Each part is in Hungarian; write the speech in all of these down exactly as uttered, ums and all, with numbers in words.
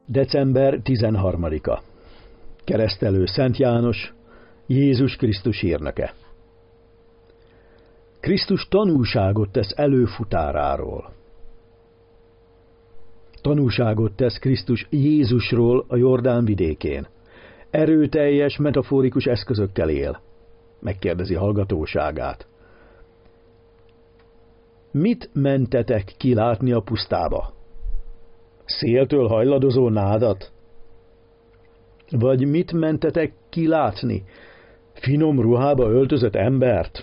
december tizenharmadika. Keresztelő Szent János, Jézus Krisztus hírnöke. Krisztus tanúságot tesz előfutáráról. Tanúságot tesz Krisztus Jézusról a Jordán vidékén. Erőteljes, metaforikus eszközökkel él. Megkérdezi hallgatóságát. Mit mentetek ki látni a pusztába? Széltől hajladozó nádat? Vagy mit mentetek ki látni? Finom ruhába öltözött embert?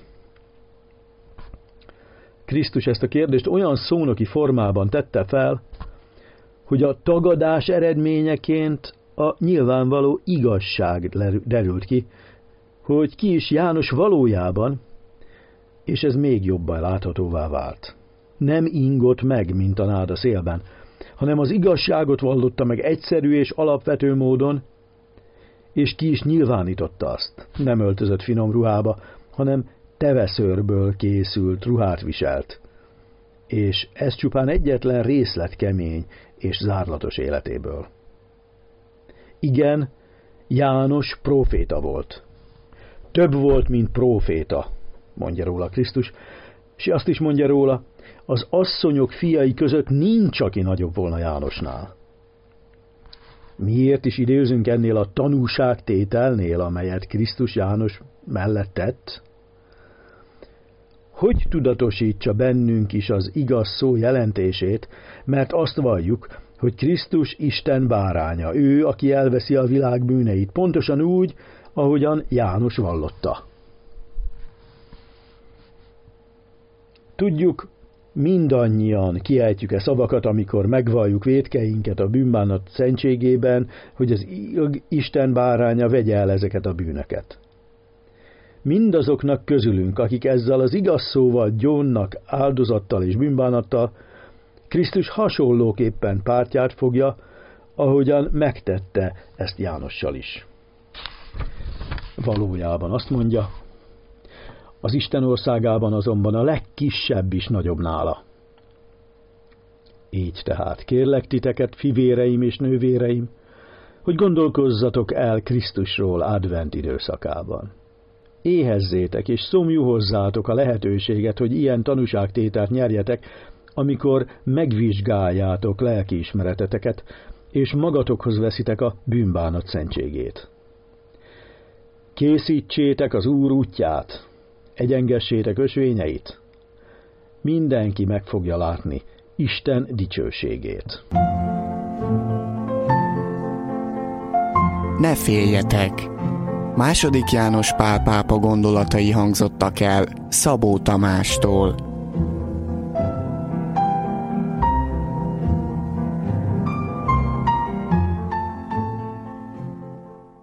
Krisztus ezt a kérdést olyan szónoki formában tette fel, hogy a tagadás eredményeként a nyilvánvaló igazság derült ki, hogy ki is János valójában, és ez még jobban láthatóvá vált. Nem ingott meg, mint a nád a szélben, hanem az igazságot vallotta meg egyszerű és alapvető módon, és ki is nyilvánította azt. Nem öltözött finom ruhába, hanem teveszőrből készült ruhát viselt. És ez csupán egyetlen részlet kemény és zárlatos életéből. Igen, János próféta volt. Több volt, mint próféta, mondja róla Krisztus, és azt is mondja róla, az asszonyok fiai között nincs, aki nagyobb volna Jánosnál. Miért is idézünk ennél a tanúságtételnél, amelyet Krisztus János mellett tett? Hogy tudatosítsa bennünk is az igaz szó jelentését, mert azt valljuk, hogy Krisztus Isten báránya, ő, aki elveszi a világ bűneit, pontosan úgy, ahogyan János vallotta. Tudjuk, mindannyian kiejtjük-e szavakat, amikor megvalljuk vétkeinket a bűnbánat szentségében, hogy az Isten báránya vegye el ezeket a bűnöket. Mindazoknak közülünk, akik ezzel az igaz szóval gyónnak áldozattal és bűnbánattal, Krisztus hasonlóképpen pártját fogja, ahogyan megtette ezt Jánossal is. Valójában azt mondja, az Isten országában azonban a legkisebb is nagyobb nála. Így tehát kérlek titeket, fivéreim és nővéreim, hogy gondolkozzatok el Krisztusról advent időszakában. Éhezzétek és szomjúhozzátok a lehetőséget, hogy ilyen tanúságtételt nyerjetek, amikor megvizsgáljátok lelkiismereteteket, és magatokhoz veszitek a bűnbánat szentségét. Készítsétek az Úr útját, egyengessétek ösvényeit, mindenki meg fogja látni Isten dicsőségét. Ne féljetek! Második János Pál pápa gondolatai hangzottak el Szabó Tamástól.